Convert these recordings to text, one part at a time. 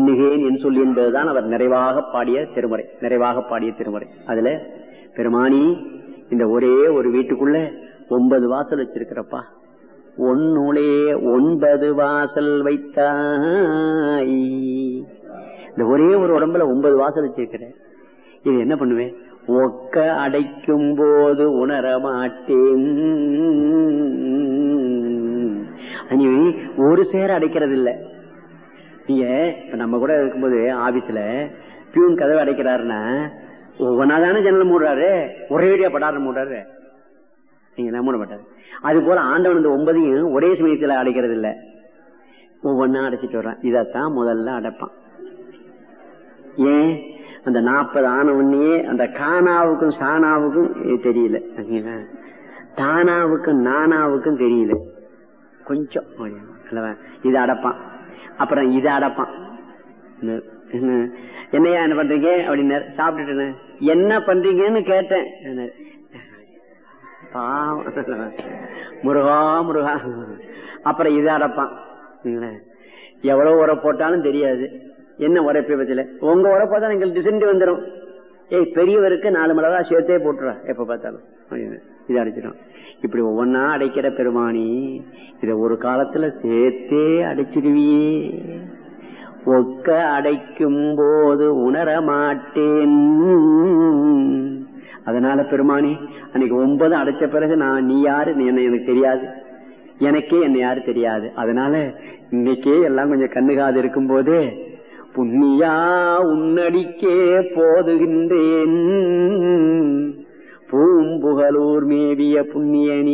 எண்ணுகேன் என் சொல்லி என்பதுதான் அவர் நிறைவாக பாடிய திருமுறை. அதுல பெருமானி இந்த ஒரே ஒரு வீட்டுக்குள்ள 9 வாசல் வச்சிருக்கிறப்பா, ஒன்னுளே 9 வாசல் வைத்தாய். இந்த ஒரே ஒரு உடம்புல 9 வாசல் வச்சிருக்கிற. இது என்ன பண்ணுவேன்? ஒக்க அடைக்கும் போது உணர மாட்டேன். ஒரு சேர அடைக்கிறது இல்ல. நீங்க நம்ம கூட இருக்கும்போது ஆபீஸ்ல பியூன் கதவை அடைக்கிறாருன்னா ஒவ்வொன்னாதான ஜன்னல் மூடுறாரு, ஒரே வீடியா படாரம் மூடுறாரு, நீங்க மூட மாட்டாரு. அது போல ஆண்டவன் இந்த 9ஐயும் ஒரே சமயத்துல அடைக்கிறது இல்ல, ஒவ்வொன்னா அடைச்சிட்டு வர்றான். இதத்தான் முதல்ல அடைப்பான். ஏன்? அந்த 40 ஆன உடனே அந்த கானாவுக்கும் சானாவுக்கும் தெரியல, தானாவுக்கும் நானாவுக்கும் தெரியல கொஞ்சம். இதை அடைப்பான். அப்புறம் இதை அடைப்பான். என்னையா என்ன பண்றீங்க அப்படின்னாரு. சாப்பிட்டுட்டு என்ன பண்றீங்கன்னு கேட்டேன். முருகா முருகா. அப்புறம் இதை அடைப்பான். எவ்வளவு உரை போட்டாலும் தெரியாது. என்ன உரைப்பை பத்தில உங்க உரைப்பா தான் எங்களுக்கு டிசென்ட் வந்துடும். பெரியவருக்கு 4 மிளகா சேர்த்தே போட்டுறா எப்ப பார்த்தாலும் அப்படின்னு இதை அடைச்சிடும். இப்படி ஒவ்வொன்னா அடைக்கிற பெருமானி இத ஒரு காலத்துல சேர்த்தே அடைச்சிடுவியே. ஒக்க அடைக்கும் போது உணர மாட்டேன். அதனால பெருமானி அன்னைக்கு 9 அடைச்ச பிறகு நீ யாரு என்ன எனக்கு தெரியாது, எனக்கே என்ன யாரு தெரியாது. அதனால இன்னைக்கே எல்லாம் கொஞ்சம் கண்ணுகாது இருக்கும் போதே புண்ணியா உன்னடிக்கே போதுகின்றேன், பூம்புகலூர் மேவிய புண்ணியனி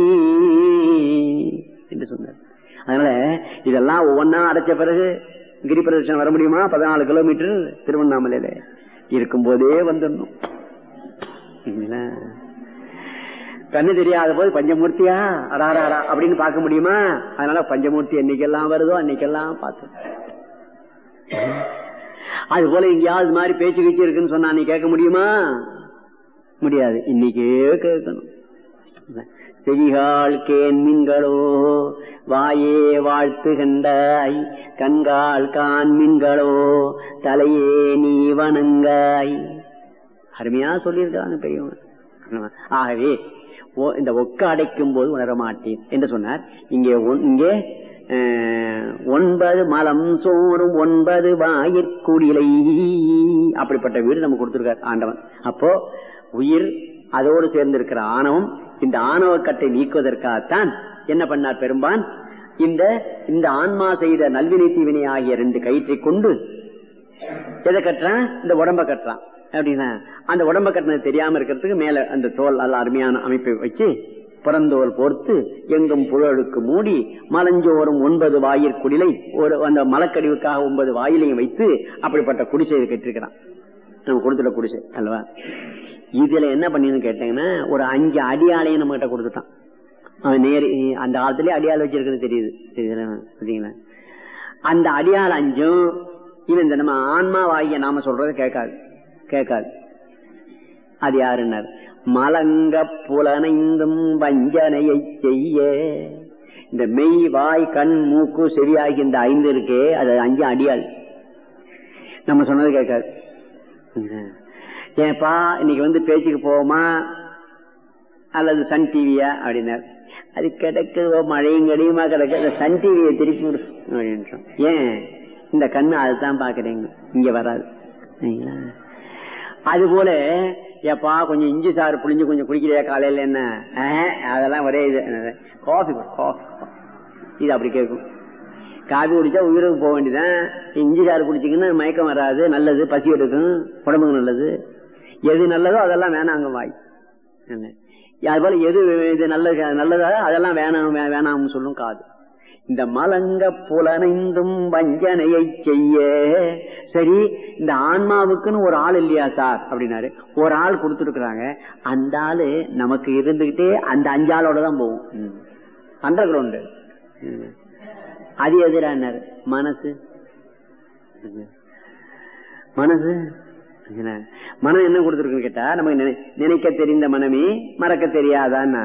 என்று சொன்னார். அதனால இதெல்லாம் ஒவ்வொன்னா அடைச்ச பிறகு கிரி பிரதட்சணம் வர முடியுமா? 14 கிலோமீட்டர் திருவண்ணாமலையில இருக்கும் போதே வந்துடணும். கண்ணு தெரியாத போது பஞ்சமூர்த்தியா அடாரா அப்படின்னு பார்க்க முடியுமா? அதனால பஞ்சமூர்த்தி என்னைக்கெல்லாம் வருதோ அன்னைக்கெல்லாம் பார்த்து. அது போல எங்கேயாவது மாதிரி பேச்சு கீச்சு இருக்குன்னு சொன்னா நீ கேட்க முடியுமா? முடியாது. இன்னைக்கே கேட்கணும். செவிகால் கேண்மீன்களோ வாயே வாழ்த்து கண்டாய், கண்கால் காண்மீன்களோ தலையே நீ வணங்காய். அருமையா சொல்லியிருக்காங்க பெரியவங்க. ஆகவே இந்த ஒக்க அடைக்கும் போது உணர மாட்டேன் என்று சொன்னார். இங்கே 9 மலம் சோறும் 9 வாயிற்குடிலை, அப்படிப்பட்ட வீடு நம்ம கொடுத்திருக்கார் ஆண்டவன். அப்போ உயிர் அதோடு சேர்ந்திருக்கிற ஆணவம், இந்த ஆணவ கட்டை நீக்குவதற்காகத்தான் என்ன பண்ணார் பெரும்பான்? இந்த ஆன்மா செய்த நல்வினை தீவினை ஆகிய 2 கயிற்றை கொண்டு எதை கட்டுறான்? இந்த உடம்ப கட்டுறான். அப்படின்னா அந்த உடம்ப கட்டினது தெரியாம இருக்கிறதுக்கு மேல அந்த தோல் நல்ல அருமையான அமைப்பை வச்சு புறந்தோல் போர்த்து எங்கும் புழலுக்கு மூடி மலஞ்சோறும் 9 வாயிற்குடிலை, அந்த மலக்கடிவுக்காக 9 வாயிலையும் வைத்து அப்படிப்பட்ட குடிசை கட்டிருக்கிறான். நம்ம கொடுத்துட்ட குடிசை அல்லவா? இதுல என்ன பண்ணின்னு கேட்டீங்கன்னா ஒரு 5 அடியாலையும் நம்ம கிட்ட கொடுத்துட்டான். அவன் அந்த காலத்திலேயே அடியால் வச்சிருக்கிறது தெரியுது. அந்த அடியால் 5ம் இவன் இந்த நம்ம ஆன்மா வாகிய நாம சொல்றதை கேட்காது. அது யாருன்னார்? மலங்க புலனைந்தும் வஞ்சனையை செய்ய. இந்த மெய் வாய் கண் மூக்கு செவியாகி இந்த 5 இருக்கே, அது 5 அடியாள். நம்ம சொன்னது கேட்காது. ஏப்பா இன்னைக்கு பேச்சுக்கு போவோமா அல்லது சன் டிவியா அப்படின்னாரு. அது கிடக்குதோ மழையும் கடியுமா கிடக்கு, அந்த சன் டிவியை திருப்பி விடு அப்படின்றோம். ஏன்? இந்த கண்ணு அதுதான் பாக்குறீங்க, இங்க வராது. அது போல ஏப்பா கொஞ்சம் இஞ்சி சாறு புளிஞ்சு கொஞ்சம் குடிக்கிறியா காலையில? என்ன அதெல்லாம் ஒரே இது காஃபி இது அப்படி கேட்கும். காபி குடிச்சா உயிருக்கு போக வேண்டியதான். இஞ்சி சாறு குடிச்சிங்கன்னா மயக்கம் வராது, நல்லது, பசி எடுக்கும், உடம்புக்கு நல்லது. எது நல்லதோ அதெல்லாம் வேணாங்க வாய். அது போல எது இது நல்லதா அதெல்லாம் வேணாம்னு சொல்லும் காது. இந்த மலங்க புலனைந்தும் வஞ்சனையை செய்ய. சரி, இந்த ஆன்மாவுக்குன்னு ஒரு ஆள் இல்லையா சார் அப்படின்னாரு. ஒரு ஆள் கொடுத்துருக்குறாங்க. அந்த ஆளு நமக்கு இருந்துகிட்டே அந்த 5 ஆளோட தான் போகும். Underground. அது எதிரானாரு மனசு. மனம் என்ன கொடுத்துருக்குன்னு கேட்டா, நமக்கு நினைக்க தெரிந்த மனமே மறக்க தெரியாதான்னா,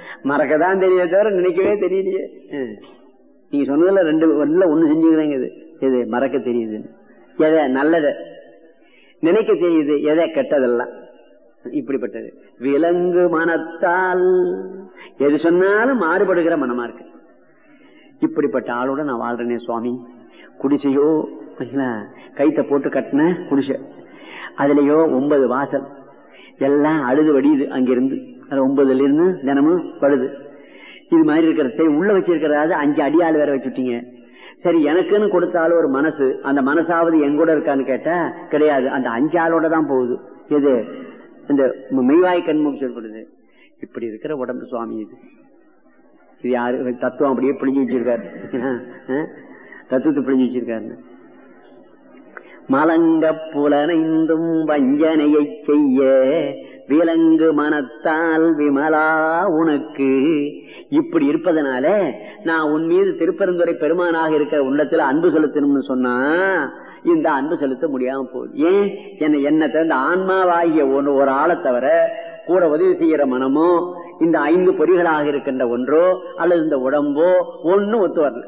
மறக்கதான் தெரிய தவிர நினைக்கவே தெரியலையே. நீங்க சொன்னதுல 2 ஒண்ணு செஞ்சுக்கிறேங்க. இது எது மறக்க தெரியுது, எதை நல்லத நினைக்க தெரியுது, எதை கெட்டதெல்லாம். இப்படிப்பட்டது விலங்கு மனத்தால் எது சொன்னாலும் மாறுபடுகிற மனமா இருக்கு. இப்படிப்பட்ட ஆளோட நான் வாழ்றேனே சுவாமி. குடிசையோ கைத்த போட்டு கட்டின குடிசை, அதுலயோ 9 வாசல், எல்லாம் அழுது வடியுது. அங்கிருந்து 9ல இருந்து தினமும் படுது. இது மாதிரி இருக்கிறத உள்ள வச்சிருக்கிறதாவது 5 அடியாள் வேற வச்சுட்டீங்க. சரி, எனக்குன்னு கொடுத்தாலும் ஒரு மனசு, அந்த மனசாவது எங்கூட இருக்கான்னு கேட்டா கிடையாது, அந்த 5 ஆளோட தான் போகுது. எது இந்த மெய்வாய் கண்முகம் சொல்லப்படுது. இப்படி இருக்கிற உடம்பு சுவாமி இது. இது யாரு தத்துவம் அப்படியே பிழிஞ்சு வச்சிருக்காரு, தத்துவத்தை பிழிஞ்சு வச்சிருக்காரு. மலங்க புலனைந்தும் வஞ்சனையை செய்ய விலங்கு மனத்தால் விமலா உனக்கு. இப்படி இருப்பதனால நான் உன் மீது திருப்பெருந்துறை பெருமானாக இருக்கிற உள்ளத்துல அன்பு செலுத்தணும்னு சொன்னா இந்த அன்பு செலுத்த முடியாம போகுது. ஏன்? என்ன தவிர ஆன்மாவாகிய ஒரு ஆளை தவிர கூட உதவி செய்யற மனமோ இந்த 5 பொறிகளாக இருக்கின்ற ஒன்றோ அல்லது இந்த உடம்போ ஒன்னும் ஒத்து வரல.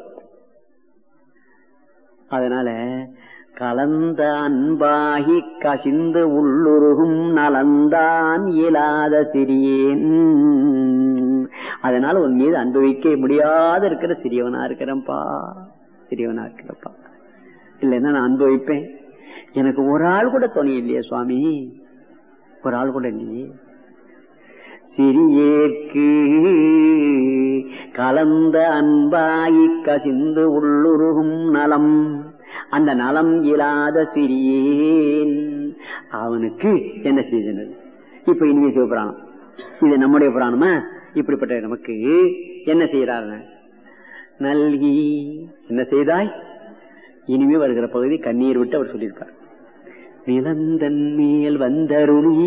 அதனால கலந்த அன்பாகி கசிந்து உள்ளுருகும் நலந்தான் இயலாத சிறியேன். அதனால உன் மீது அனுபவிக்க முடியாத இருக்கிற சிறியவனா இருக்கிறப்பா, சிறியவனா இருக்கிறப்பா. இல்லைன்னா நான் அனுபவிப்பேன். எனக்கு ஒரு ஆள் கூட துணை இல்லையே சுவாமி, ஒரு ஆள் கூட இல்லையே. சிறியேற்கு கலந்த அன்பாகி கசிந்து உள்ளுருகும் நலம், அந்த நலம் இல்லாத சிறியேன் அவனுக்கு என்ன செய்தது? இப்ப இனிமே சிவபுராணம், இது நம்முடைய புராணமா? இப்படிப்பட்ட நமக்கு என்ன செய்யறாரு? நல்கி என்ன செய்தாய்? இனிமே வருகிற பகுதி கண்ணீர் விட்டு அவர் சொல்லியிருப்பார். நிலந்தன் மேல் வந்தருளி.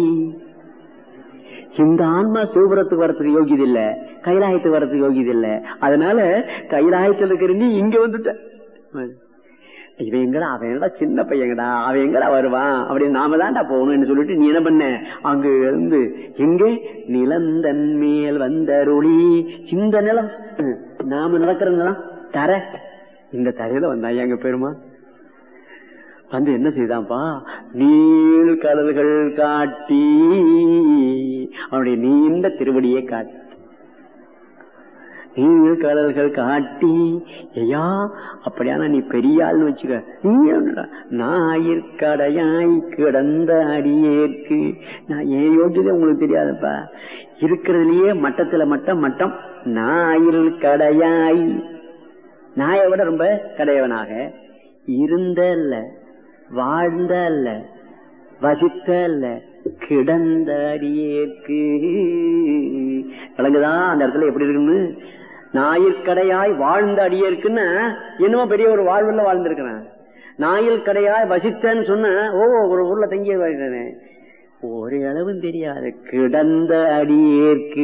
இந்த ஆன்மா சிவபுரத்துக்கு வரத்துக்கு யோகியது இல்ல, கைலாயத்துக்கு வரத்துக்கு யோகியது இல்ல. அதனால கைலாயத்தில் இருக்கிற நீ இங்க வந்துட்ட. இவன் எங்கடா, அவன் எங்கடா சின்ன பையங்கடா, அவன் எங்கடா வருவான் அப்படின்னு நாம தான்டா போகணும்னு சொல்லிட்டு நீ என்ன பண்ண? அங்க இருந்து எங்க நிலந்தன் மேல் வந்தருளி. இந்த நிலம் நாம நடக்கிற நிலம் தர, இந்த தரையில வந்தா எங்க பெருமா வந்து என்ன செய்தான்ப்பா? நீள் கடல்கள் காட்டி, அவனுடைய நீண்ட திருவடியை காட்டி, நீள் கடல்கள் காட்டி. ஐயா அப்படியான நீ பெரிய ஆள்னு வச்சுக்க. நீ ஞாயிற்கடையாய் கிடந்த அடியேற்கு. நான் ஏன் யோகியதே உங்களுக்கு தெரியாதப்பா. இருக்கிறதுலயே மட்டத்துல மட்டம் ஞாயிறு கடையாய், நாயை விட ரொம்ப கடையவனாக இருந்த அல்ல, வாழ்ந்த அல்ல, வசித்த அல்ல, கிடந்த அடியேற்கு. விளங்குதா அந்த இடத்துல எப்படி இருக்குன்னு? ஞாயிற்கடையாய் வாழ்ந்த அடியேற்குன்னா என்னமோ பெரிய ஒரு வாழ்வுல வாழ்ந்திருக்கிறேன். ஞாயிற் கடையாய் வசித்தன்னு சொன்ன, ஒரு ஊர்ல தங்கிய வாழ்கிறேன், ஒரு அளவும் தெரியாது. கிடந்த அடியேற்கு,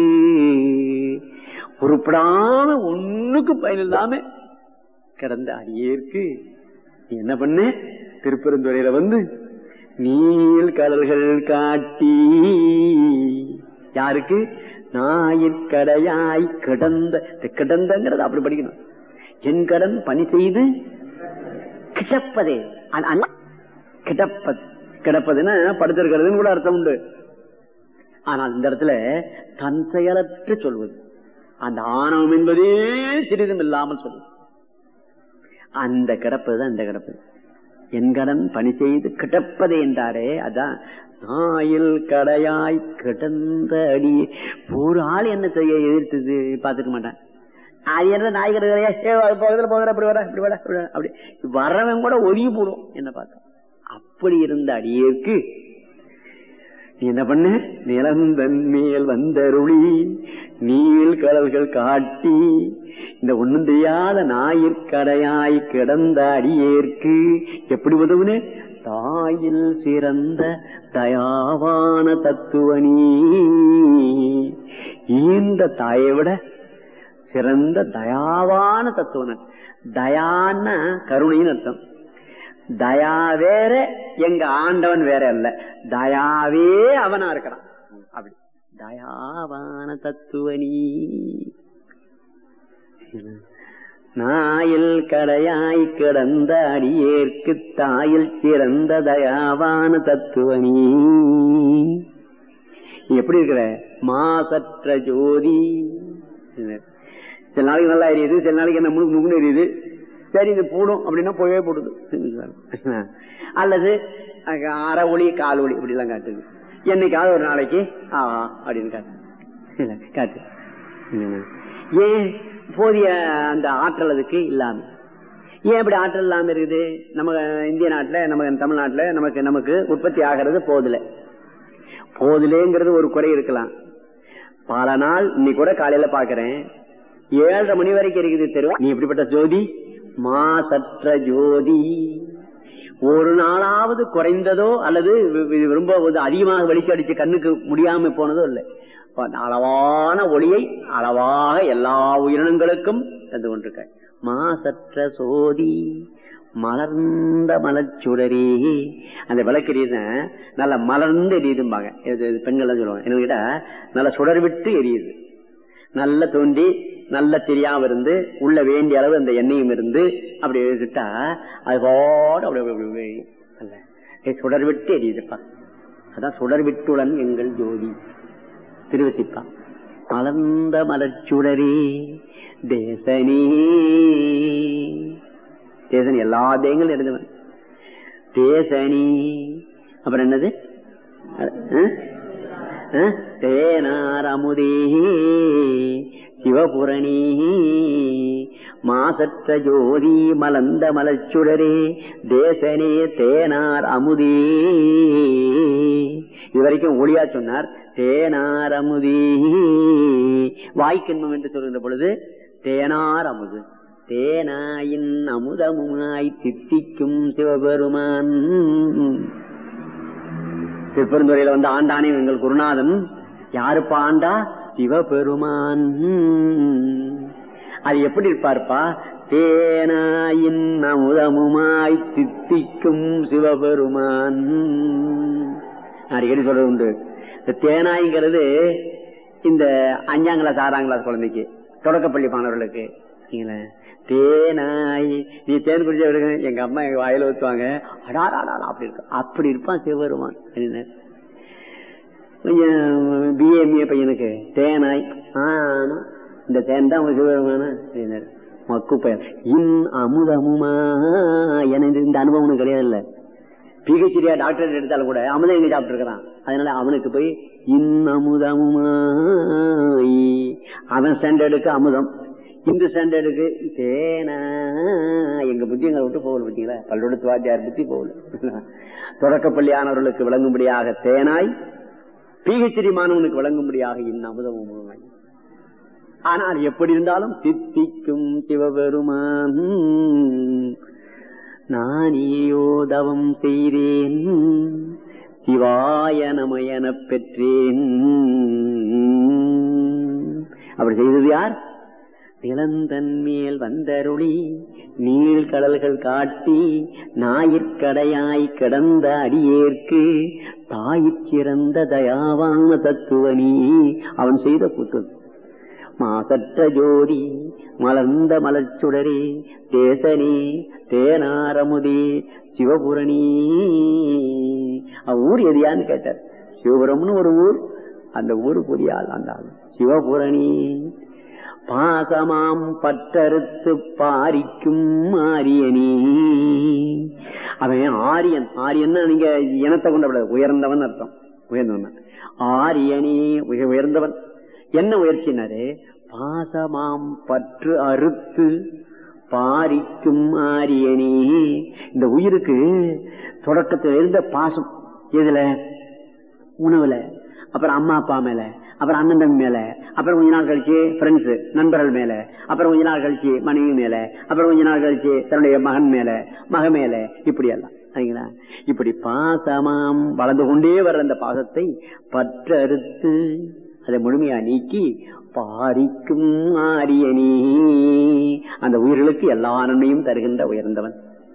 உருப்படாம ஒண்ணுக்கு பயன் இல்லாம கிடந்த அடியேற்கு நீ என்ன பண்ண? திருப்பெருந்துறையில வந்து நீள் கடல்கள் காட்டி. யாருக்கு? ஞாயிற்கடையாய் கிடந்த. கிடந்தங்கிறது அப்படி படிக்கணும். என் கடன் பணி செய்து கிடப்பதே. கிடப்பது, கிடப்பதுன்னா படுத்திருக்கிறதுன்னு கூட அர்த்தம் உண்டு. ஆனால் இந்த இடத்துல தன் செயலற்று சொல்வது, அந்த ஆணவம் என்பதே சிறிதும் இல்லாமல் சொல்வது, அந்த கிடப்பதுதான் இந்த கிடப்பது. என் கடன் பணி செய்து கிடப்பதே என்றாரே, அதான் நாயில் கடையாய் கிடந்த அடி. ஒரு ஆள் என்ன செய்ய எதிர்த்தது பாத்துக்க மாட்டான். அது என்ன நாய் கடையா போகிற அப்படி வர இப்படி வர அப்படி வரவன் கூட ஒதுங்கி போடும் என்ன பார்த்தா. அப்படி இருந்த அடியேற்கு நீ என்ன பண்ண? நிலந்தன் மேல் வந்தருளி நீள் கடல்கள் காட்டி. இந்த ஒண்ணும் தெரியாத ஞாயிற்கடையாய் கிடந்த அடியேற்கு எப்படி உதவுனே? தாயில் சிறந்த தயாவான தத்துவனி. இந்த தாயை விட சிறந்த தயாவான தத்துவன். தயான கருணைன்னு அர்த்தம். தயா வேற, எங்க ஆண்டவன் வேற அல்ல, தயாவே அவனா இருக்கிறான். அப்படி தயாவான தத்துவனி. நாயில் கடையாய் கிடந்த அடியேற்கு தாயில் சிறந்த தயாவான தத்துவனி. எப்படி இருக்கிற மாசற்ற ஜோதி. சில நாளைக்கு நல்லா எரியுது, சில நாளைக்கு என்ன முன்னு எரியுது. சரி இது போடும் அப்படின்னா போயவே போடுது. அல்லது அரை ஒளி கால் ஒளி இப்படி எல்லாம் காட்டுது. என்னைக்காவது ஒரு நாளைக்கு அப்படின்னு காட்டு. ஏன் போதிய அந்த ஆற்றல் அதுக்கு இல்லாம, ஏன் இப்படி ஆற்றல் இல்லாம இருக்குது? நம்ம இந்திய நாட்டுல, நம்ம தமிழ்நாட்டுல நமக்கு உற்பத்தி ஆகிறது போதிலேங்கிறது ஒரு குறை இருக்கலாம். பல நாள் இன்னைக்கு கூட காலையில பாக்குறேன் 7:30 மணி வரைக்கும் இருக்குது தெரு. நீ இப்படிப்பட்ட ஜோதி, மாசற்ற ஜோதி. ஒரு நாளாவது குறைந்ததோ அல்லது ரொம்ப அதிகமாக வெளிச்சு அடிச்சு கண்ணுக்கு முடியாம போனதோ இல்லை. அளவான ஒளியை அளவாக எல்லா உயிரினங்களுக்கும் தந்து கொண்டிருக்க மாசற்ற சோதி மலர்ந்த மலர்ச்சுடரே. அந்த விளக்கு எரியுது, நல்ல மலர்ந்து எரியுதும்பாங்க பெண்கள் சொல்லுவாங்க. என்ன கேட்டா நல்ல சுடர் விட்டு எரியுது, நல்ல தோண்டி நல்ல தெரியாம இருந்து உள்ள வேண்டிய அளவு அந்த எண்ணெயும் இருந்து அப்படி எழுதிட்டா அது போட அப்படி சுடர் விட்டு எரியுதுப்பா. அதான் சுடர் விட்டுடன் எங்கள் ஜோதி திருவசிப்பா. மலர்ந்த மலர்ச்சுடரே தேசனே. தேசனி எல்லா தேங்களும் எழுதுவன் தேசனி. அப்புறம் என்னது? தேனார் அமுதே சிவபுரணி மாசற்ற ஜோதி மலர்ந்த மலர்ச்சுடரே தேசனே தேனார் அமுதே. இதுவரைக்கும் ஒளியா சொன்னார். தேனார் அமுதே வாய்க்கின்மம் என்று சொல்கின்ற பொழுது தேனார் அமுது. தேனாயின் அமுதமுமாய் தித்திக்கும் சிவபெருமான். திருப்பெருந்துறையில வந்து ஆண்டானே எங்கள் குருநாதன். யாருப்பா ஆண்டா? சிவபெருமான். அது எப்படி இருப்பார்ப்பா? தேனாயின் அமுதமுமாய் தித்திக்கும் சிவபெருமான். அடிக்கடி சொல்றது உண்டு. இந்த தேனாய்ங்கிறது இந்த 5ஆம் கிளாஸ் 6ஆம் கிளாஸ் குழந்தைக்கு, தொடக்கப்பள்ளி மாணவர்களுக்கு தேனாய் நீ தேன் குடிச்ச விடுங்க எங்க அம்மா எங்க வாயில ஊத்துவாங்க. அடாடா அப்படி இருக்கு. அப்படி இருப்பான் சிவபெருமான். கொஞ்சம் பிஏஎம்ஏ பையனுக்கு தேனாய் இந்த தேன் தான் சிவபெருமான மக்கு பையன். அமுதமுமா எனக்கு இந்த அனுபவம் கிடையாது. இல்ல பிஹெச்டியா டாக்டர் எடுத்தாலும் கூட அமுதம் எங்க சாப்பிட்டு இருக்கிறான். அதனால அவனுக்கு போய் அமுதமுமாய் அவன் ஸ்டாண்டர்டுக்கு அமுதம், இந்த ஸ்டாண்டர்டுக்கு தேனா. எங்க புத்தி எங்களை விட்டு போகல. பார்த்தீங்களா? பல்லெடுத்து வாத்தியார் புத்தி போகல. தொடக்கப்பள்ளியானவர்களுக்கு விளங்கும்படியாக தேனாய், பிஹெச்டி மாணவனுக்கு விளங்கும்படியாக அமுதமுமாய். ஆனால் எப்படி இருந்தாலும் தித்திக்கும் சிவபெருமான். நானேயோ தவம் செய்தேன் சிவாய நமயன பெற்றேன். அப்படி செய்தது யார்? நிலந்தன் மேல் வந்தருளி நீழ்கடல்கள் காட்டி ஞாயிற்கடையாய் கிடந்த அடியேற்கு தாயிற் சிறந்த தயாவான தத்துவனி. அவன் செய்த கூத்து. மாசற்ற ஜோதி மலர்ந்த மலர்ச்சுடரே தேசனே தேனாரமுதே சிவபுரணி. ஊர் எதியான்னு கேட்டார். சிவபுரம்னு ஒரு ஊர். அந்த ஊரு புரியால் அந்த சிவபுரணி. பாசமாம் பற்றறுத்து பாரிக்கும் ஆரியனே. அவன் ஆரியன். ஆரியன்னா நீங்க இனத்தை கொண்ட உயர்ந்தவன் அர்த்தம். உயர்ந்தவன் ஆரியனே, உயர்ந்தவன். என்ன உயர்ச்சினாரு? பாசமாம் பற்று அறுத்து பாரிக்கும் ஆரியனே. இந்த உயிருக்கு தொடக்கத்தில் இருந்த பாசம் எதுல? உணவுல, அப்புறம் அம்மா அப்பா மேல, அப்புறம் அண்ணன் தம்பி மேல, அப்புறம் கொஞ்ச நாள் கழிச்சு ஃப்ரெண்ட்ஸ் நண்பர்கள் மேல, அப்புறம் கொஞ்ச நாள் கழிச்சு மனைவி மேல, அப்புறம் கொஞ்ச நாள் கழிச்சு தன்னுடைய மகன் மேல, மக மேல, இப்படி எல்லாம். சரிங்களா? இப்படி பாசமாம் வளர்ந்து கொண்டே வர்ற அந்த பாசத்தை பற்றறுத்து அதை முழுமையா நீக்கி பாரிக்கும் ஆரியனே. அந்த உயிர்களுக்கு எல்லா நன்மையும் தருகின்ற உயர்ந்தவன்.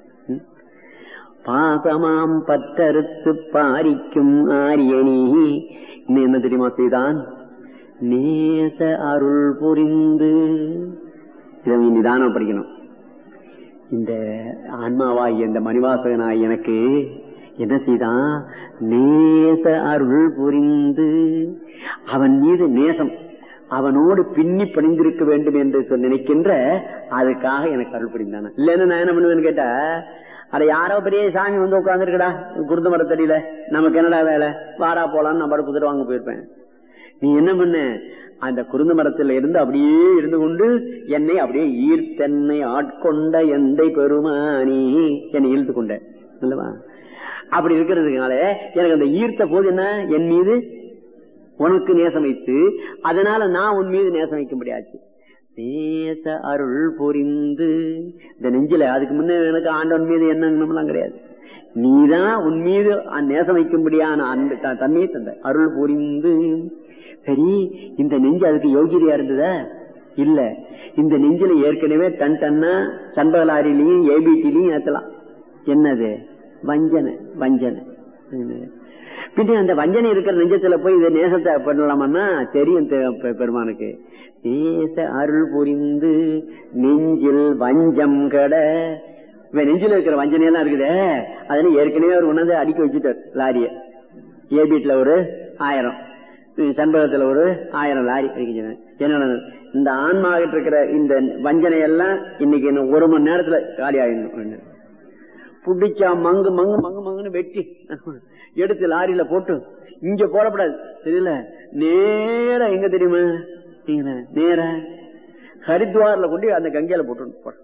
பாசமாம் பற்றறுத்து பாரிக்கும் ஆரியனே. இன்னும் என்ன தெரியுமா செய்தான்? நேச அருள் புரிந்து இதை நிதானம் படிக்கணும். இந்த ஆன்மாவாய் இந்த மணிவாசகனாய் எனக்கு என்ன செய்தான்? நேச அருள் புரிந்து அவன் மீது நேசம், அவனோடு பின்னி பணிந்திருக்க வேண்டும் என்று நினைக்கின்ற அதுக்காக எனக்கு அருள் புரிந்தான. இல்லன்னு நான் என்ன பண்ணுவேன்னு கேட்டா, அட யாரோ பெரிய சாமி வந்து உட்காந்துருக்கடா குருந்த மரத்தடியில, நமக்கு என்னடா வேலை, வாரா போலான்னு நம்ம குதிரை வாங்க போயிருப்பேன். நீ என்ன பண்ண? அந்த குருந்த மரத்துல இருந்து அப்படியே இருந்து கொண்டு என்னை அப்படியே ஈர்த்தென்னை ஆட்கொண்ட எந்தை பெருமானி என்னை இழுத்து கொண்ட அல்லவா? அப்படி இருக்கிறதுனால எனக்கு அந்த ஈர்த்த போது என்ன, என் மீது உனக்கு நேசம் வைத்து, அதனால நான் உன் மீது நேசம் வைக்க முடியாது. நேச அருள் புரிந்து இந்த நெஞ்சில அதுக்கு முன்ன எனக்கு ஆண்டவன் மீது என்னலாம் கிடையாது. நீதான் உன் மீது நேசம் வைக்கும்படியான அந்த தன்மையை தந்த அருள் புரிந்து. சரி, இந்த நெஞ்சு அதுக்கு யோகியதையா இருந்ததா? இல்ல. இந்த நெஞ்சில ஏற்கனவே டன் டன்னா சண்பகலாரிலையும் ஏபிடிலையும் ஏத்தலாம். என்னது? வஞ்சனை. வஞ்சனை பின்ன அந்த வஞ்சனை இருக்கிற நெஞ்சத்துல போய் இதை நேசத்தை பண்ணலாமன்னா தெரியும் பெருமானுக்கு. நேச அருள் புரிந்து நெஞ்சில் வஞ்சம் கட. நெஞ்சில இருக்கிற வஞ்சனையெல்லாம் இருக்குதே, அதனால ஏற்கனவே அவர் உணர்ந்து அடிக்க வச்சுட்டார் லாரிய. ஏபிட்ல ஒரு 1000, சண்பகத்துல ஒரு 1000 லாரி அடிக்க. என்ன இந்த ஆன்மாகிட்டு இருக்கிற இந்த வஞ்சனை எல்லாம் இன்னைக்கு இன்னும் 1 மணி நேரத்துல காலி ஆயிடணும். புடிச்சா மங்கு மங்கு மங்கு மங்குன்னு வெட்டி எடுத்து லாரியில போட்டு இங்க போடக்கூடாது, தெரியல, நேரா எங்க தெரியுமா? நேரா ஹரித்வார்ல கொண்டு அந்த கங்கையில போட்டு.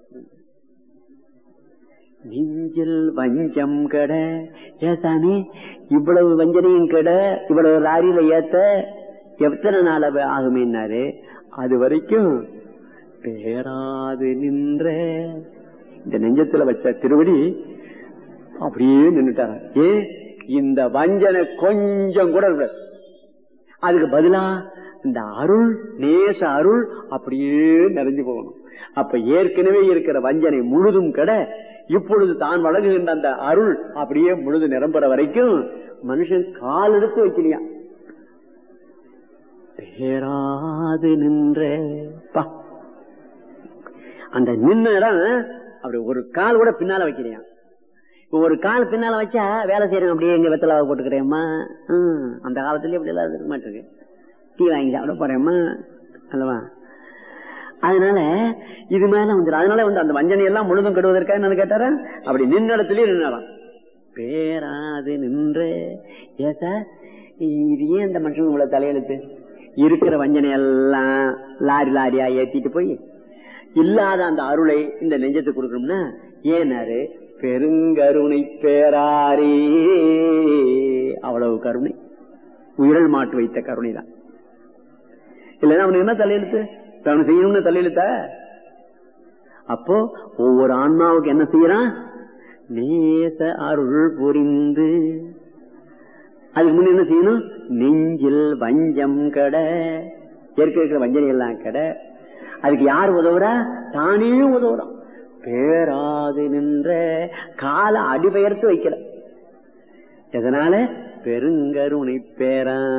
நெஞ்சில் வஞ்சம் கட. ஏசாமி, இவ்வளவு வஞ்சனையும் கட, இவ்வளவு லாரியில ஏத்த எத்தனை நாள் ஆகுமேன்னாரு. அது வரைக்கும் பேராது நின்ற இந்த நெஞ்சத்துல வச்ச திருவடி அப்படியே நின்றுட்டார. ஏன்? இந்த வஞ்சனை கொஞ்சம் கூட இருக்க. அதுக்கு பதிலா இந்த அருள், நேச அருள் அப்படியே நிறைஞ்சு போகணும். அப்ப ஏற்கனவே இருக்கிற வஞ்சனை முழுதும் கட, இப்பொழுது தான் வழங்குகின்ற அந்த அருள் அப்படியே முழுது நிரம்புற வரைக்கும் மனுஷன் கால் எடுத்து வைக்கலையா. பேராது நின்ற அந்த நின்ன இடம் அப்படி ஒரு கால் கூட பின்னால வைக்கிறியா. ஒரு கால் பின்னால வச்சா வேலை செய்யறேன் அப்படியே எங்க வெத்தலாவை போட்டுக்கிறேம்மா. அந்த காலத்திலேயே அப்படி எல்லாம் இருக்க மாட்டிருக்கு. டீ வாங்கி சாப்பிட போறேம்மா அல்லவா? அதனால இது மேல வந்து அதனால வந்து அந்த வஞ்சனை எல்லாம் முழுதும் கெடுவதற்காக என்ன கேட்டாரா, அப்படி நின்ன இடத்துலயே நின்னாராம். பேராது நின்ற. ஏசா, இது ஏன் இந்த மனுஷன் உள்ள தலையெழுத்து? இருக்கிற வஞ்சனை எல்லாம் லாரி லாரியா ஏத்திட்டு போய் இல்லாத அந்த அருளை இந்த நெஞ்சத்துக்கு கொடுக்கணும்னா ஏனாரு? பெருங்கருணை பேராரே. அவ்வளவு கருணை, உயிரல் மாட்டு வைத்த கருணை தான். இல்லைன்னா அவனுக்கு என்ன தலையெழுத்து? அவனு செய்யணும்னு தலையெழுத்த. அப்போ ஒவ்வொரு ஆன்மாவுக்கு என்ன செய்யறான்? நேச அருள் புரிந்து. அதுக்கு முன்ன என்ன செய்யணும்? நெஞ்சில் வஞ்சம் கட. இருக்கிற வஞ்சனை எல்லாம் கட. அதுக்கு யார் உதவுறா? தானே உதவுறான். பேராது நின்ற கால அடிபெயர்த்து வைக்கல. எதனால? பெருங்கருணை பேராரி.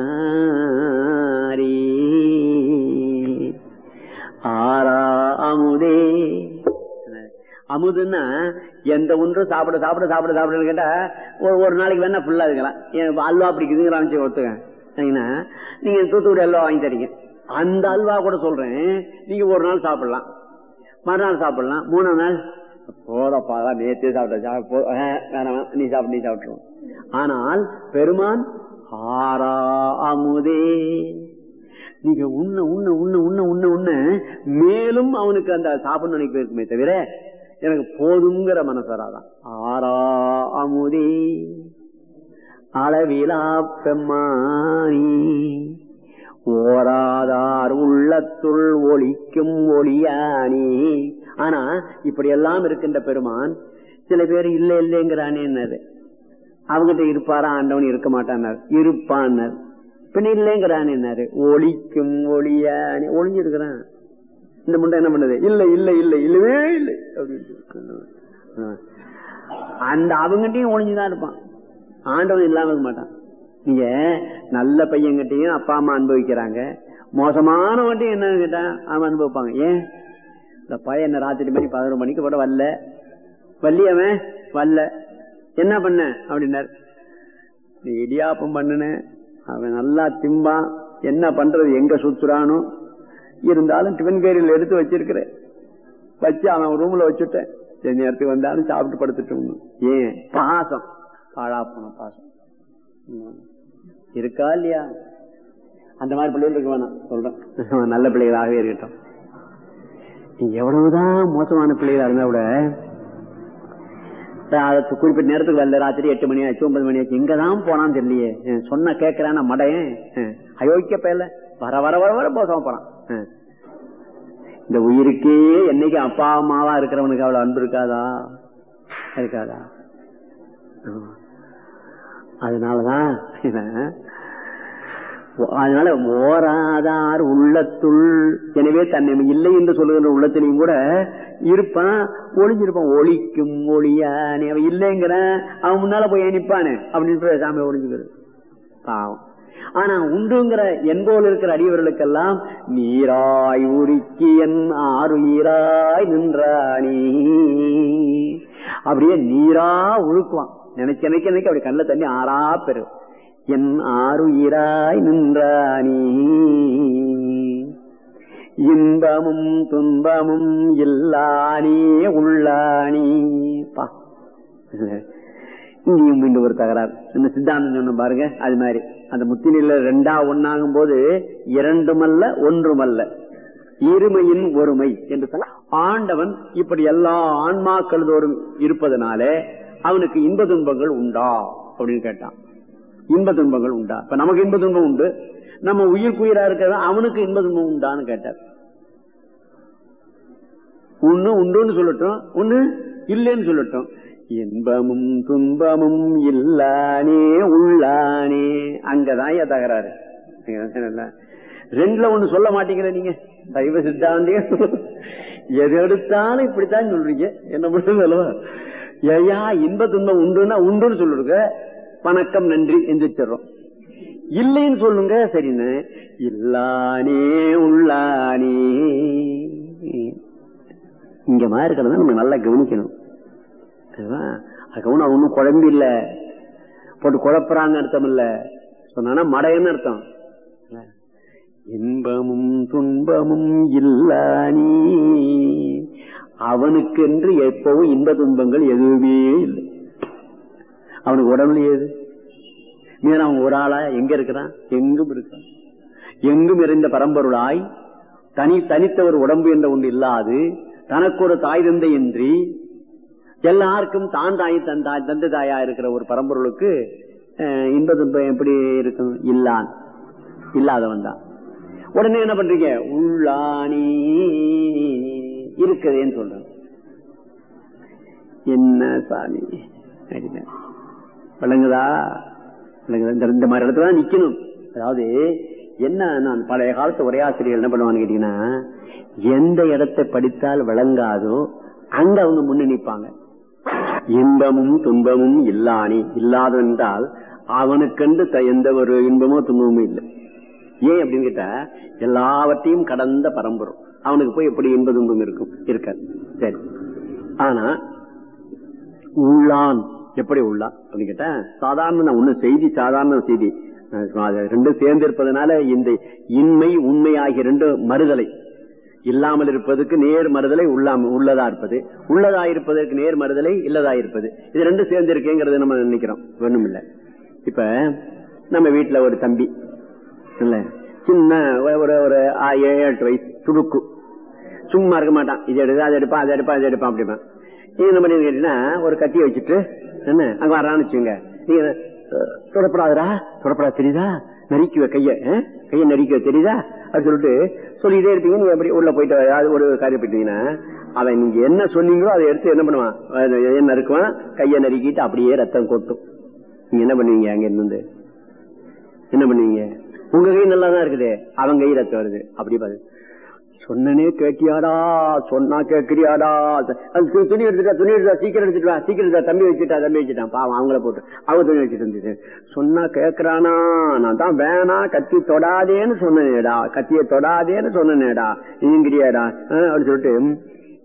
ஆரா அமுதே. அமுதுன்னா எந்த ஒன்றும் சாப்பிட சாப்பிட சாப்பிட சாப்பிடுன்னு கேட்டா ஒரு நாளைக்கு வேணா ஃபுல்லா இருக்கலாம். அல்வா பிடிக்குதுங்கிறான்னு ஒத்துக்கீங்கன்னா நீங்க தூத்துக்குடி அல்வா வாங்கி தரீங்க. அந்த அல்வா கூட சொல்றேன், நீங்க ஒரு நாள் சாப்பிடலாம், மறுநாள் சாப்பிடலாம், 3ஆம் நாள் போதப்பா நேத்தே சாப்பிட்ட வேணாம் நீ சாப்பிட்டுருவோம். ஆனால் பெருமான் ஆரா அமுதே. நீங்க உண்ண உண்ண உண்ண உண்ண உண்ண உண்ண மேலும் அவனுக்கு அந்த சாப்பிடணும் நினைக்க இருக்குமே தவிர எனக்கு போதுங்கிற மனசு வராதான். ஆரா அமுதே அளவிலா பெம்மானி ஓராதார் உள்ளத்துள் ஒளிக்கும் ஒளியானி. ஆனா இப்படி எல்லாம் இருக்கின்ற பெருமான் சில பேர் இல்ல இல்லைங்கிறானே. அவங்கிட்ட இருப்பாரா? ஆண்டவன் இருக்க மாட்டானார், இருப்பான். பின் இல்லைங்கிறானே. ஒளிக்கும் ஒளியானி. ஒளிஞ்சிருக்கிறான். இந்த முண்டை என்ன பண்ணது? இல்ல இல்ல இல்ல இல்லவே இல்லை அப்படின்னு அந்த அவங்கிட்டையும் ஒளிஞ்சுதான் இருப்பான். ஆண்டவன் இல்லாம இருக்க மாட்டான். நீங்க நல்ல பையன்கிட்டையும் அப்பா அம்மா அனுபவிக்கிறாங்க, மோசமானவன்ட்டையும் என்னன்னு கேட்டா அவன் அனுபவிப்பாங்க. ஏன்? இந்த பையன் என்ன ராத்திரி மணி 11 மணிக்கு கூட வரல, வள்ளியவன் வரல, என்ன பண்ண அப்படின்னாரு. இடியாப்பம் பண்ணுன, அவன் நல்லா திம்பான், என்ன பண்றது எங்க சுத்துறானோ, இருந்தாலும் டிஃபன் கேரியல் எடுத்து வச்சிருக்கிறேன், வச்சு அவன் ரூம்ல வச்சுட்டேன், நேரத்துக்கு வந்தாலும் சாப்பிட்டு படுத்துட்டு. ஏன் பாசம், பாழாப்பன பாசம் இருக்கா இல்லையா? அந்த மாதிரி பிள்ளைகள் இருக்க வேணாம் சொல்றேன், நல்ல பிள்ளைகளாகவே இருக்கட்டும். எவ்வளவுதான் மோசமான பிள்ளைகளா இருந்தா கூட குறிப்பிட்ட நேரத்துக்கு வரல, ராத்திரி 8 மணி ஆச்சு 9 மணி ஆச்சு, எங்கதான் போனான்னு தெரியலையே, சொன்ன கேட்கிறான் மடையன் அயோக்கிய பையல, வர வர வர வர மோசமா போறான். இந்த உயிருக்கே என்னைக்கு அப்பா அம்மாவா இருக்கிறவனுக்கு அவ்வளவு அன்பு இருக்காதா? இருக்காதா? அதனாலதான் அதனால ஓராதார் உள்ளத்துள், எனவே தன்னை இல்லை என்று சொல்லுகின்ற உள்ளத்திலையும் கூட இருப்பான், ஒளிஞ்சிருப்பான். ஒளிக்கும் ஒளியானே, அவன் இல்லைங்கிற அவன் முன்னால போய் நிப்பானே அப்படின்னு சாமி ஒளிஞ்சுக்கிறது பாவம். ஆனா உண்டுங்கிற என்போல் இருக்கிற அடியவர்களுக்கெல்லாம் நீராய் உருக்கி என் ஆறுயிராய் நின்றானே, அப்படியே நீரா உருக்குவான். நினைக்க நினைக்க நினைக்க அப்படி கண்ணுல தண்ணி ஆறா பெறும். என் ஆறுயிராய் நின்றானே, இன்பமும் துன்பமும் இல்லானே உள்ளானே. பா இங்கேயும் மீண்டும் ஒரு தகராறு, இந்த சித்தாந்தம் சொன்ன பாருங்க. அது மாதிரி அந்த முத்தினில 2ஆ 1ஆகும் போது 2மல்ல 1மல்ல, இருமையின் ஒருமை என்று சொல்ல ஆண்டவன் இப்படி எல்லா ஆன்மாக்கள் தோறும் இருப்பதனால அவனுக்கு இன்ப துன்பங்கள் உண்டா அப்படின்னு கேட்டான். இன்ப துன்பங்கள் உண்டா? இப்ப நமக்கு இன்ப துன்பம் உண்டு, நம்ம உயிர்க்குயிரா இருக்கிற அவனுக்கு இன்ப துன்பம் உண்டான்னு கேட்டார். ஒண்ணு உண்டுன்னு சொல்லட்டும், ஒண்ணு இல்லைன்னு சொல்லட்டும். இன்பமும் துன்பமும் இல்லானே உள்ளானே, அங்கதான் தகராறு. 2ல ஒண்ணு சொல்ல மாட்டீங்களே நீங்க சைவ சித்தாந்திய, எது எடுத்தாலும் இப்படித்தான் சொல்றீங்க, என்ன பண்ணுறது அல்லவா? ஐயா இன்ப துன்பம் உண்டுன்னா உண்டுன்னு சொல்லுங்க, வணக்கம் நன்றி எந்திரிச்சிடறோம். இல்லைன்னு சொல்லுங்க, சரின்னு இல்லானே உள்ளானே. இங்க மாதிரி இருக்கிறத நம்ம நல்லா கவனிக்கணும். கவனம் ஒன்னும் குழம்பு இல்ல, போட்டு குழப்பறாங்க அர்த்தம் இல்ல, சொன்னா மடையன்னு அர்த்தம். இன்பமும் துன்பமும் இல்லானே, அவனுக்கு என்று எப்பவும் இன்ப துன்பங்கள் எதுவுமே இல்லை. அவனுக்கு உடம்புல ஏது மீற, அவன் ஒரு ஆளா எங்க இருக்கிறான்? எங்கும் இருக்கான். எங்கும் நிறைந்த பரம்பொருளாய் தனித்த ஒரு உடம்பு என்ற ஒன்று இல்லாது, தனக்கு ஒரு தாய் தந்தை இன்றி எல்லாருக்கும் தான் தாய் தந்தை தாயா இருக்கிற ஒரு பரம்பொருளுக்கு இன்ப துன்பம் எப்படி இருக்கும்? இல்லாதவன் தான். உடனே என்ன பண்றீங்க? உள்ளானி இருக்குதேன்னு சொல்றேன். என்ன சாமி விளங்குதா? இந்த மாதிரி இடத்துல நிக்கணும். அதாவது என்ன, நான் பழைய காலத்து உரையாசிரியர்கள் என்ன பண்ணுவான்னு கேட்டீங்கன்னா, எந்த இடத்தை படித்தால் விளங்காதோ அங்க அவங்க முன்ன நிற்பாங்க. இன்பமும் துன்பமும் இல்லானி, இல்லாதென்றால் அவனுக்கென்று எந்த ஒரு இன்பமோ துன்பமும் இல்லை. ஏன் அப்படின்னு கேட்டா, எல்லாவற்றையும் கடந்த பரம்பொருள், அவனுக்கு போய் எப்படி இன்ப துன்பம் இருக்கும்? இருக்காது. சரி, ஆனா உள்ளான் எப்படி உள்ளான் அப்படின்னு கேட்டா, சாதாரண ஒண்ணு செய்தி, சாதாரண செய்தி ரெண்டும் சேர்ந்து இருப்பதனால இந்த இன்மை உண்மை ஆகிய 2 மறுதலை, இல்லாமல் இருப்பதற்கு நேர் மறுதலை, உள்ளதா இருப்பது, உள்ளதா இருப்பதற்கு நேர் மறுதலை, இல்லதா இருப்பது, இது 2 சேர்ந்து இருக்கேங்கிறது நம்ம நினைக்கிறோம். ஒண்ணும் இல்ல. இப்ப நம்ம வீட்டுல ஒரு தம்பி இல்ல, சின்ன ஒரு 7-8 வயசு துடுக்கு, சும்மா இருக்க மாட்டான். இது எடுத்து அதை எடுப்பான், அதை எடுப்பான், அதை எடுப்பான், அப்படிப்பான். என்ன பண்ணி கேட்டீங்கன்னா, ஒரு கத்தியை வச்சுட்டு என்ன அங்க வர்றான்னு வச்சுங்க, நீங்க தொடப்படாதரா, தொடப்படாது தெரியுதா, நரிக்குவ கைய நரிக்குவ தெரியுதா அப்படின்னு சொல்லிட்டே இருப்பீங்க. நீங்க எப்படி உள்ள போயிட்டு ஏதாவது ஒரு காரியம் போயிட்டீங்கன்னா, அவன் நீங்க என்ன சொன்னீங்களோ அதை எடுத்து என்ன பண்ணுவான், நறுக்குவான், கைய நறுக்கிட்டு அப்படியே ரத்தம் கொட்டும். நீங்க என்ன பண்ணுவீங்க? அங்க இருந்து என்ன பண்ணுவீங்க? உங்க கை நல்லா தான் இருக்குது, அவன் கை ரத்தம் வருது. அப்படி பாரு, சொன்னனே கேட்டியாடா, சொன்னா கேட்கிறியாடா, துணி எடுத்துட்டா, சீக்கிரம் எடுத்துட்டு, சீக்கிரம் தம்பி வச்சுட்டான் பாவம், அவங்கள போட்டு அவங்க துணி வச்சுட்டு இருந்துட்டு, சொன்னா கேட்கறானா, நான் தான் வேணா கத்தி தொடாதேன்னு சொன்னேடா, கத்திய தொடாதேன்னு சொன்னேடா, நீங்கிறியாடா அப்படின்னு சொல்லிட்டு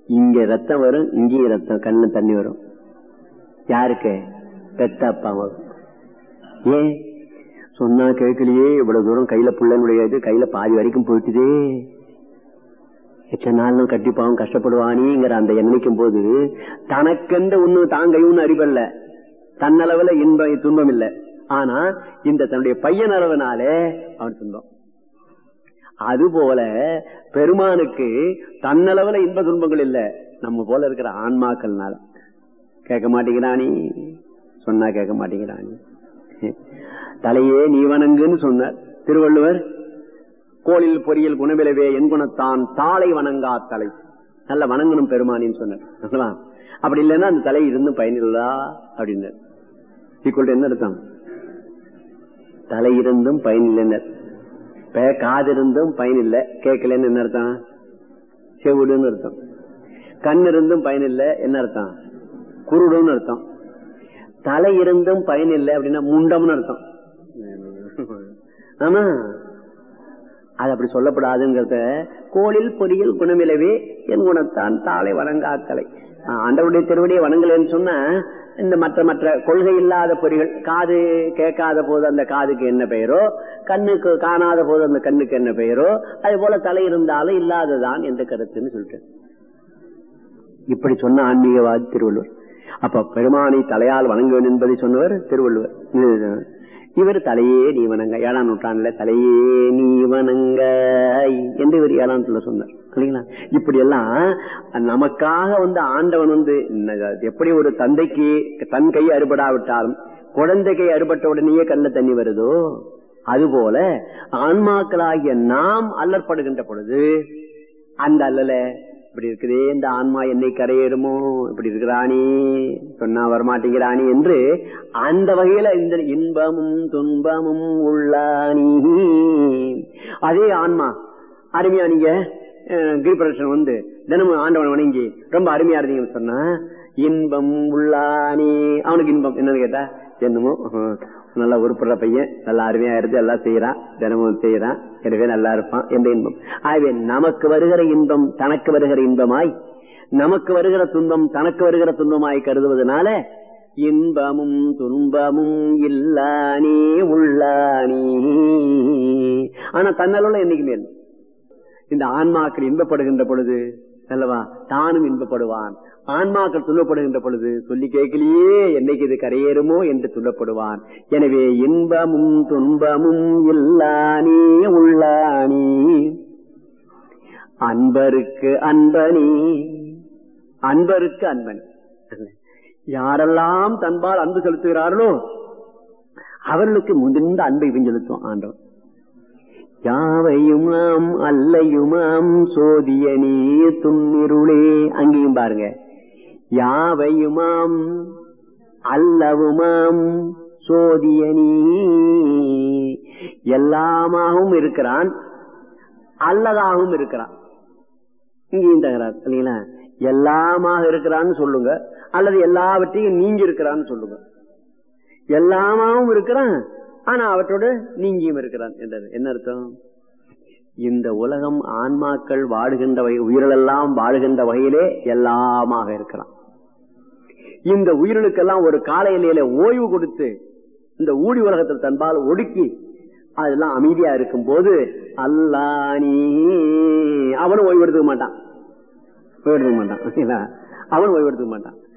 இங்க ரத்தம் வரும், இங்கேயும் ரத்தம், கண்ணு தண்ணி வரும். யாருக்கு? பெத்த அப்பா அம்மாவுக்கு. ஏன் சொன்னா கேட்கலையே, இவ்வளவு தூரம் கையில புள்ளனுடைய இது கையில பாதி வரைக்கும் போயிட்டுதே, எத்தனை நாள் கட்டிப்பாவும் கஷ்டப்படுவானிங்கிற அந்த எண்ணிக்கும் போது தனக்கென்ற ஒண்ணு தாங்கை ஒண்ணு அறிவல்ல, தன்னளவுல இன்பம் துன்பம் இல்லை. ஆனா இந்த தன்னுடைய பையன் அளவுனாலே அவன் துன்பம். அதுபோல பெருமானுக்கு தன்னளவுல இன்ப துன்பங்கள் இல்ல, நம்ம போல இருக்கிற ஆன்மாக்கள்னால. கேட்க மாட்டேங்கிறானி, சொன்னா கேட்க மாட்டேங்கிறானி. தலையே நீ வணங்குன்னு சொன்னார் திருவள்ளுவர். கோளில் பொறியில் குணவிலவே என் குணத்தான் தாளை வணங்கா தலை, நல்ல வணங்கணும் பெருமானின்னு சொன்னார். அப்படி இல்லைன்னா அந்த தலை இருந்தும் பயனில்லா அப்படின்னு என்ன அர்த்தம்? தலை இருந்தும் பயனில்லை, காதிருந்தும் பயனில்லை, கேட்கலன்னு என்ன அர்த்தம்? செவிடுன்னு அர்த்தம். கண் இருந்தும் பயனில்லை என்ன அர்த்தம்? குருடுன்னு அர்த்தம். தலை இருந்தும் பயனில்லை அப்படின்னா முண்டம்னு அர்த்தம். ஆமா, அது அப்படி சொல்லப்படாதுங்கிறத கோளில் பொறியில் குணமிலவே என் குணத்தான் தாளை வணங்காத்தலை. ஆண்டவருடைய திருவடியை வணங்கலன்னு சொன்னா இந்த மற்ற மற்ற கொள்கை இல்லாத பொறிகள், காது கேட்காத போது அந்த காதுக்கு என்ன பெயரோ, கண்ணுக்கு காணாத போது அந்த கண்ணுக்கு என்ன பெயரோ, அது போல தலை இருந்தாலும் இல்லாததான் என்ற கருத்துன்னு சொல்லிட்டு இப்படி சொன்ன ஆன்மீகவாதி திருவள்ளுவர். அப்ப பெருமானை தலையால் வணங்க வேண்டும் என்பதை சொன்னவர் திருவள்ளுவர். இவர் தலையே நீ வணங்க, 7ஆம் நூற்றாண்டுல தலையே நீ வணங்க என்று இவர் 7ஆம் நூற்றாண்டுல சொன்னார் இல்லைங்களா? இப்படி எல்லாம் நமக்காக ஆண்டவன் எப்படி ஒரு தந்தைக்கு தன் கை அறுபடாவிட்டாலும் குழந்தை கை அறுபட்ட உடனேயே கண்ண தண்ணி வருதோ, அதுபோல ஆன்மாக்களாகிய நாம் அல்லற்படுகின்ற பொழுது அந்த அல்லல இப்படி இருக்குதே, இந்த ஆன்மா என்னை கரையேறுமோ, இப்படி இருக்கிறானே, சொன்னா வரமாட்டேங்கிறானே என்று அந்த வகையில இந்த இன்பமும் துன்பமும் உள்ளானி. அதே ஆன்மா அருமையா நீங்க கிரிபிரதர்ஷன் தினமும் ஆண்டவன் வணங்கி ரொம்ப அருமையா இருந்தீங்கன்னு சொன்னா இன்பம் உள்ளானி. அவனுக்கு இன்பம் என்னன்னு கேட்டா என்னமோ நல்லா உருப்படுற பையன், நல்லா அருமையா இருந்து எல்லாம் செய்யறான், தினமும் செய்யறான், எனவே நல்லா இருப்பான் என்ற இன்பம். ஆகவே நமக்கு வருகிற இன்பம் தனக்கு வருகிற இன்பமாய், நமக்கு வருகிற துன்பம் தனக்கு வருகிற துன்பமாய் கருதுவதனால இன்பமும் துன்பமும் இல்லானே உள்ளானே. ஆனா தன்னலோட என்னைக்குமே இந்த ஆன்மாக்கள் இன்பப்படுகின்ற பொழுது அல்லவா தானும் இன்பப்படுவான். ஆன்மாக்கள் துன்பப்படுகின்ற பொழுது சொல்லி கேட்கலையே என்னைக்கு இது கரையேறுமோ என்று துன்பப்படுவான். எனவே இன்பமும் துன்பமும் இல்லானே உள்ளானே. அன்பருக்கு அன்பனே, அன்பருக்கு அன்பன். யாரெல்லாம் தன்பால் அன்பு செலுத்துகிறார்களோ அவர்களுக்கு முந்திருந்த அன்பை செலுத்தும் ஆண்டவன். யாவையுமாம் அல்லையுமாம் சோதியனே துன்னிருளே, அங்கேயும் பாருங்க, யாவையுமாம் அல்லவுமாம் சோதியனே, எல்லாமாகவும் இருக்கிறான் அல்லதாகவும் இருக்கிறான். இங்கேயும் தகராறு இல்லைங்களா? எல்லாமாக இருக்கிறான்னு சொல்லுங்க, அல்லது எல்லாவற்றையும் நீங்கி இருக்கிறான்னு சொல்லுங்க. எல்லாமாவும் இருக்கிறான் ஆனா அவற்றோட நீங்கியும் இருக்கிறான் என்றது என்ன அர்த்தம்? இந்த உலகம் ஆன்மாக்கள் வாழுகின்ற வகை, உயிரெல்லாம் வாழுகின்ற வகையிலே எல்லாமாக இருக்கிறான். இந்த உயிர்களுக்கெல்லாம் ஒரு கால எல்லையில ஓய்வு கொடுத்து இந்த ஊழி உலகத்தில் தன்பால் ஒடுக்கி அதெல்லாம் அமைதியா இருக்கும் போது அல்லானி அவனும் ஓய்வு எடுத்துக்க மாட்டான், அவன் ஓய்வு எடுத்துக்க மாட்டான்.